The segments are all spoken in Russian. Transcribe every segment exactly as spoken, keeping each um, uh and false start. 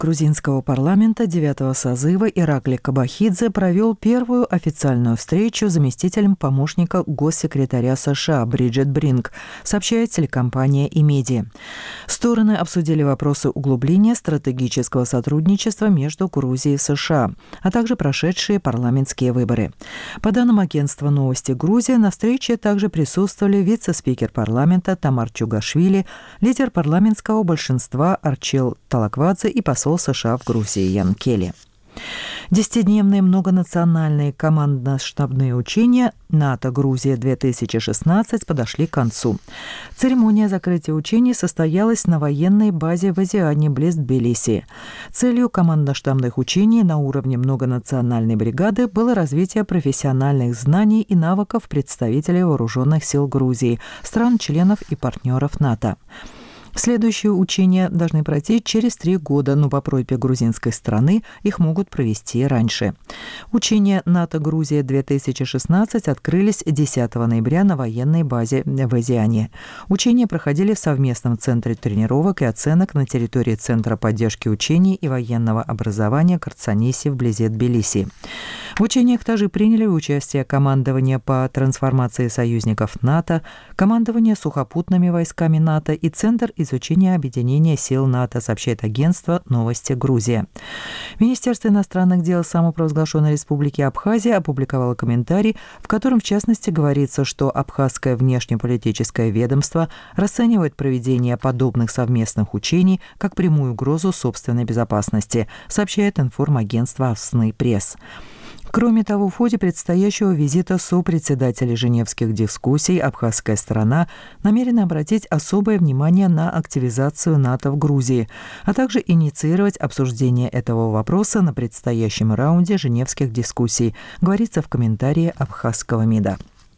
грузинского парламента девятого созыва Иракли Кабахидзе провел первую официальную встречу с заместителем помощника госсекретаря США Бриджит Бринк, сообщает телекомпания «Имеди». Стороны обсудили вопросы углубления стратегического сотрудничества между Грузией и США, а также прошедшие парламентские выборы. По данным агентства «Новости Грузии», на встрече также присутствовали вице-спикер парламента Тамар Чугашвили, лидер парламентского большинства Арчил Талаквадзе и посол США в Грузии Ян Келли. Десятидневные многонациональные командно-штабные учения НАТО-Грузия-две тысячи шестнадцать подошли к концу. Церемония закрытия учений состоялась на военной базе в Азиане, близ Тбилиси. Целью командно-штабных учений на уровне многонациональной бригады было развитие профессиональных знаний и навыков представителей вооруженных сил Грузии, стран-членов и партнеров НАТО. Следующие учения должны пройти через три года, но по просьбе грузинской стороны их могут провести раньше. Учения НАТО-Грузия-две тысячи шестнадцать открылись десятого ноября на военной базе в Азиане. Учения проходили в совместном центре тренировок и оценок на территории Центра поддержки учений и военного образования Карцаниси вблизи Тбилиси. В учениях также приняли участие командование по трансформации союзников НАТО, командование сухопутными войсками НАТО и Центр изучения объединения сил НАТО, сообщает агентство «Новости Грузия». Министерство иностранных дел самопровозглашенной республики Абхазия опубликовало комментарий, в котором в частности говорится, что абхазское внешнеполитическое ведомство расценивает проведение подобных совместных учений как прямую угрозу собственной безопасности, сообщает информагентство «Авсны Пресс». Кроме того, в ходе предстоящего визита сопредседателей женевских дискуссий абхазская сторона намерена обратить особое внимание на активизацию НАТО в Грузии, а также инициировать обсуждение этого вопроса на предстоящем раунде женевских дискуссий, говорится в комментарии абхазского МИДа.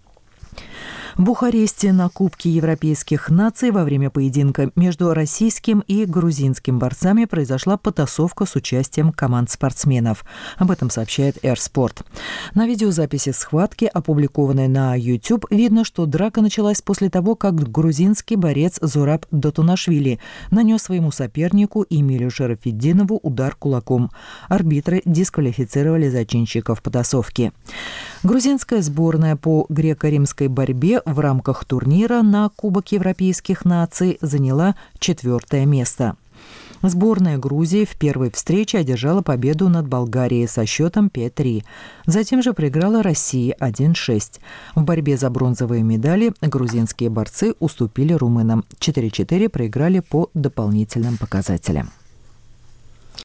В Бухаресте на Кубке европейских наций во время поединка между российским и грузинским борцами произошла потасовка с участием команд спортсменов. Об этом сообщает Airsport. На видеозаписи схватки, опубликованной на YouTube, видно, что драка началась после того, как грузинский борец Зураб Дотунашвили нанес своему сопернику Эмилю Шарафетдинову удар кулаком. Арбитры дисквалифицировали зачинщиков потасовки. Грузинская сборная по греко-римской борьбе в рамках турнира на Кубок европейских наций заняла четвертое место. Сборная Грузии в первой встрече одержала победу над Болгарией со счетом пять три. Затем же проиграла России один шесть. В борьбе за бронзовые медали грузинские борцы уступили румынам. четыре четыре проиграли по дополнительным показателям.